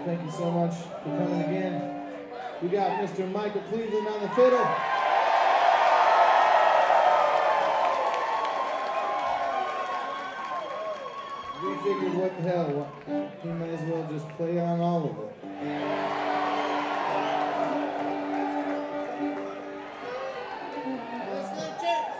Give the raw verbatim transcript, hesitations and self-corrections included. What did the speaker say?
Thank you so much for coming again. We got Mister Michael Cleveland on the fiddle. We figured, what the hell, he might as well just play on all of it.